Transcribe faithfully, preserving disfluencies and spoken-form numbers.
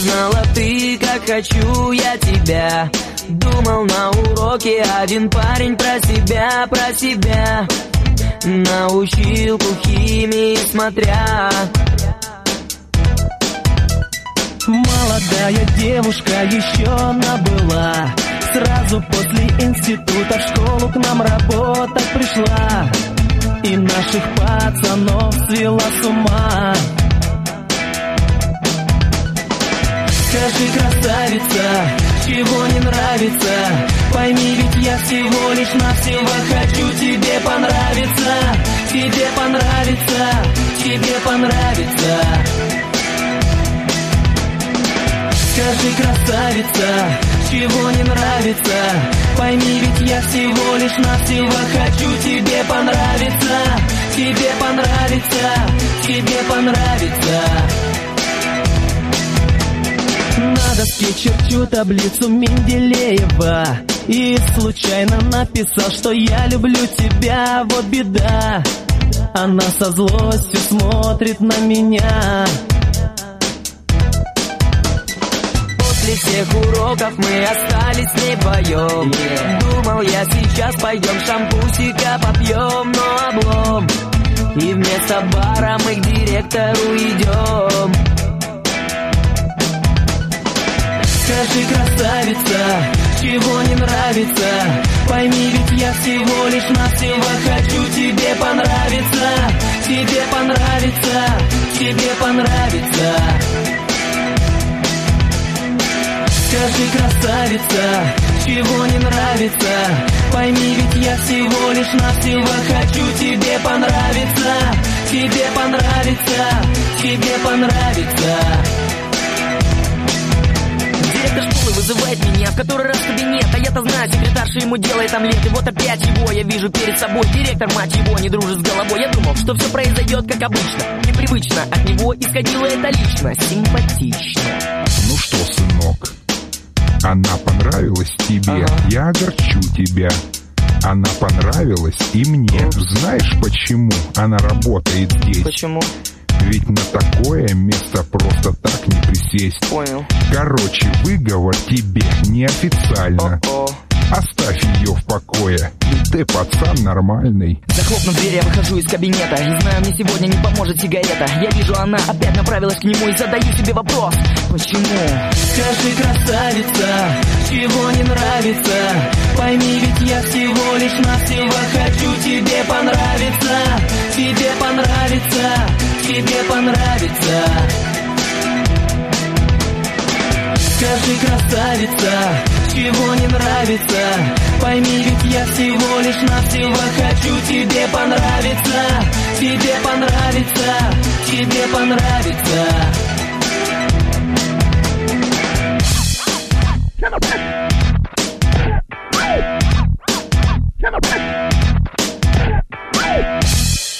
знала ты, как хочу я тебя. Думал на уроке один парень про себя, про себя. На училку химии смотря. Молодая девушка еще набыла. Сразу после института в школу к нам работать пришла. И наших пацанов свела с ума. Скажи, красавица, чего не нравится? Пойми, ведь я всего лишь навсего хочу тебе понравиться. Тебе понравится, тебе понравится. Скажи, красавица, чего не нравится? Пойми, ведь я всего лишь навсего хочу тебе понравиться. Тебе понравится, тебе понравится. На доске черчу таблицу Менделеева и случайно написал, что я люблю тебя, вот беда. Она со злостью смотрит на меня. После всех уроков мы остались с ней вдвоем. yeah. Думал я, сейчас пойдем шампусика попьем, но облом. И вместо бара мы к директору идем. Скажи, красавица, чего не нравится? Пойми, ведь я всего лишь навсего хочу тебе понравиться. Тебе понравится, тебе понравится. Скажи, красавица, чего не нравится? Пойми, ведь я всего лишь навсего хочу тебе понравиться. Тебе понравится, тебе понравится. Директор школы вызывает меня в который раз в кабинет. А я-то знаю, секретарша ему делает омлет. И вот опять его я вижу перед собой. Директор, мать его, не дружит с головой. Я думал, что все произойдет как обычно. Непривычно, от него исходило это лично. Симпатично. Ну что, сынок, она понравилась тебе, ага. Я огорчу тебя. Она понравилась и мне. Знаешь, почему она работает здесь? Почему? Ведь на такое место просто так не присесть. Понял. Короче, выговор тебе неофициально. О-о. Оставь ее в покое. Ты пацан нормальный. Захлопнув дверь, я выхожу из кабинета. И знаю, мне сегодня не поможет сигарета. Я вижу, она опять направилась к нему. И задаю себе вопрос: почему? Скажи, красавица, чего не нравится? Пойми, ведь я всего лишь навсего хочу тебе понравиться. Тебе понравится, тебе понравится. Скажи, красавица, чего не нравится? Пойми, ведь я всего лишь навсего хочу тебе понравиться. Тебе понравится, тебе понравится.